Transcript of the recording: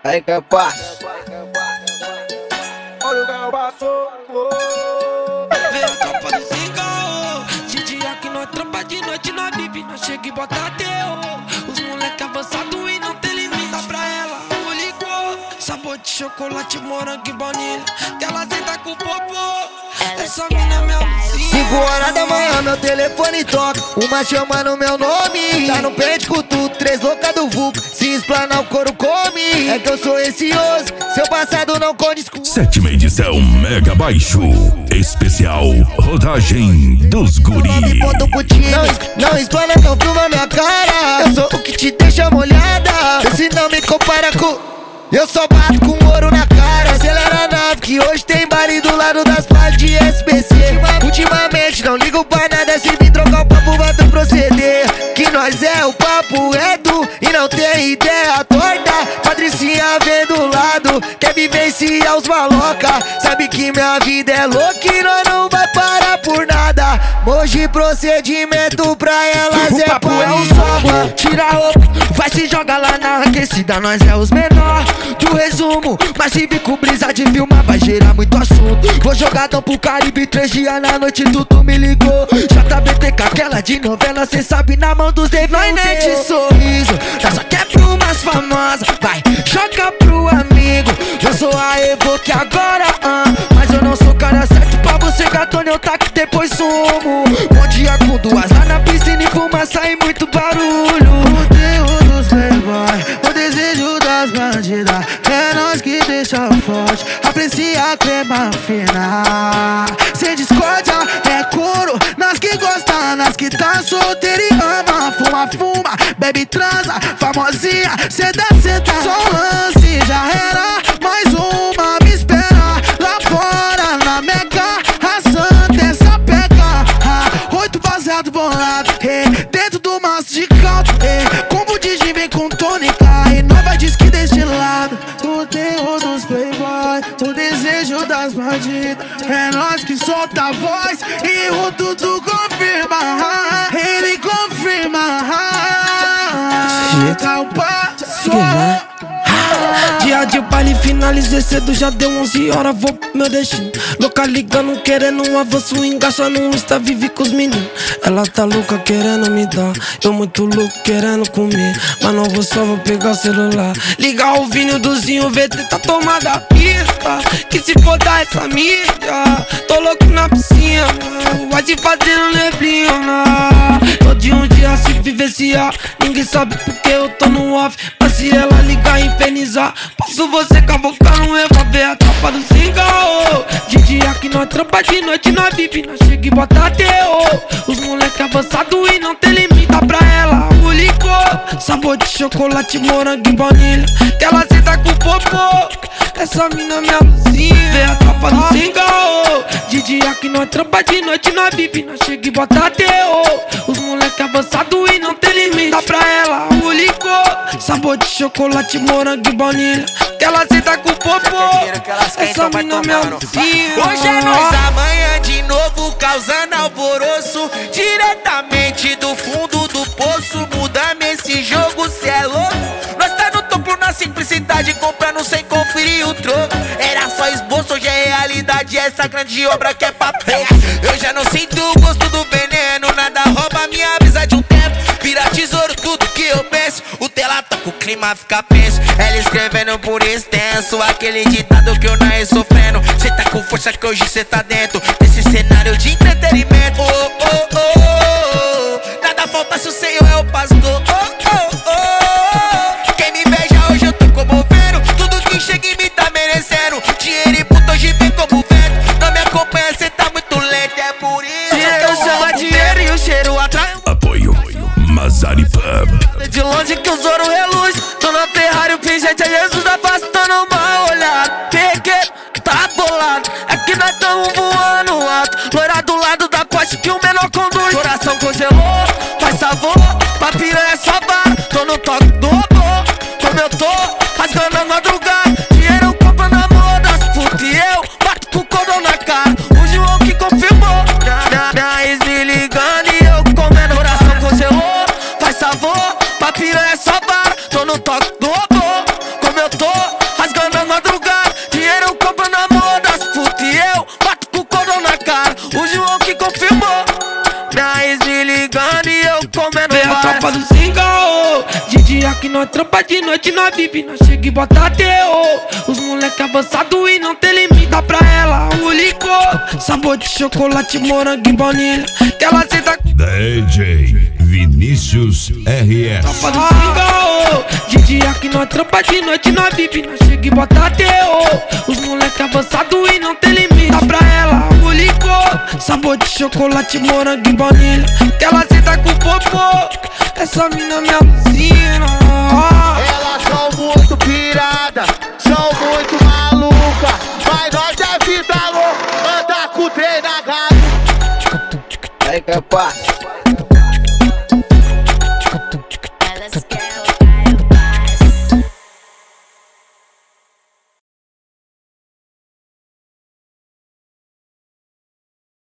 Aí que passa. Olha o que passou. Veio a tropa do cigarro. De dia que nós trampa, de noite nós vive. Nós chega e bota teu. Os moleque avançado e não tem limite. Dá pra ela o licor, sabor de chocolate, morango e baunilha. Que ela senta com o popô. Essa mina é minha vizinha. 5 horas da manhã meu telefone toca, uma chamando meu nome. Tá no pente com tudo, 3 louca do vulco. Se explanar o couro come. É que eu sou receoso, seu passado não condiz com 7ª edição Mega Baixo especial rodagem dos guri. Não explana, não filma minha cara. Eu sou o que te deixa molhada. Se não me compara com... Eu só bato com ouro na cara. Acelera a nave que hoje tem baile do lado das partes de SPC. Ultimamente não ligo pra nada. Se vir trocar o papo vai ter proceder. Que nós é o papo reto e não tem ideia torta. Patricinha vem do lado, quer vivenciar os maloca. Sabe que minha vida é louca e nós não vai parar por nada. Hoje procedimento pra elas O é papo é o papo. som, tira a roupa, vai se jogar lá na aquecida. Nós é os menor do resumo, mas se vir com brisa de filmar vai gerar muito assunto. Vou jogadão pro Caribe, 3 dias na noite tudo me ligou. JBTK, aquela de novela, cê sabe, na mão dos Dave. Nós nem de sorriso, nós só quer pro umas famosas. Vai, joga pro amigo, eu sou a Evo que agora mas eu não sou cara certo pra você, gatone, eu taco depois sumo. Bom dia com 2 lá na piscina e fumaça e muito barulho. O terror dos playboy, o desejo das bandidas, é nós que deixa forte, aprecia a crema fina. Sem discórdia, é couro, nós que gosta, nós que tá solteira e ama. Fuma, bebe, transa, famosinha, cê só lance, já era. Mais uma, me espera lá fora na Mega, a santa essa pega. 8 baseado bolado, dentro do maço de caldo, combo de gin vem com tônica e nova diz que deste lado. O terror dos playboy, o desejo das bandidas, é nós que solta a voz e o tudo confirma. Ele confirma. Chega o passo. Dia de baile, finalizei cedo, já deu 11 horas, vou pro meu destino. Louca ligando, querendo um avanço, engaça no Insta, vive com os meninos. Ela tá louca querendo me dar, eu muito louco querendo comer. Mas não vou só, vou pegar o celular, ligar o vinho do Zinho, VT tá tomada a pista. Que se foda essa mídia, tô louco na piscina, vai te fazendo neblina. Todo dia um dia se vivenciar, ninguém sabe porque eu tô no off. Mas se ela ligar e infernizar, posso você cavocar no ver a tropa do cigarro. De dia que nós trampa, de noite nós vive. Nós chega e bota teu. Os moleque avançado e não tem limite. Dá pra ela o licor, sabor de chocolate, morango e baunilha. Que ela senta com o popô. Essa mina é minha vizinha. Vê a tropa do cigarro. De dia que nós trampa, de noite nós vive. Nós chega e bota teu. Os moleque avançado e não tem limite. Dá pra ela o licor, sabor de chocolate, morango e baunilha. Que ela senta com o popô. Essa mina é minha vizinha. Hoje é nós, amanhã de novo causando alvoroço. Diretamente do fundo do poço. Mudamos esse jogo, cê é louco. Nós tá no topo na simplicidade, comprando sem conferir o troco. Era só esboço, hoje é realidade, essa grande obra que é papel. Eu já não sinto o gosto do veneno, nada rouba minha brisa de um tempo. Vira tesouro tudo que eu penso, o tela toca, o clima fica penso. Ela escrevendo por extenso, aquele ditado que eu não sofrendo. Cê tá com força que hoje cê tá dentro desse cenário de entretenimento. Oh, oh, oh, oh. Nada falta se o Senhor é o pastor. Oh, oh, oh. Quem me inveja hoje eu tô comovendo, tudo que chega em mim tá merecendo. Dinheiro e puto hoje vem como vento, não me acompanha, cê tá muito lento. É por isso dinheiro chama dinheiro e o cheiro atrai. Apoio Mazari Pub. De longe que os ouro reluz, tô na Ferrari, o pingente é Jesus afastando uma olhada. Peguei, que tá bolado, é que nós tamo voando alto. Loira do lado da poste que o menor conduz. Coração congelou, faz sabor, pra piranha é só vara. Tô no toque do robô, como eu tô, rasgando a madrugada. Dinheiro comprando amor das putas e eu bato com o cordão na cara. O João que confirmou, minha ex me ligando e eu comendo. Coração congelou, faz sabor, pra piranha é só vara. Tô no toque do robô, como eu tô, Tropa do Singaô, de dia que nós trampa, de noite nós vive, nós chega e bota terror. Os moleque avançado e não tem limite, dá pra ela o licor. Sabor de chocolate, morango e baunilha, que ela senta com DJ Vinícius RS. Tropa do Singaô, de dia que nós trampa, de noite nós vive, nós chega e bota terror. Os moleque avançado e não tem limite, dá pra ela o licor. Sabor de chocolate, morango e baunilha, que ela senta com popô. Essa mina me alucina. Elas são muito pirada, são muito maluca, mas nós é vida louca, anda com o trem na gata. Aí que é fácil.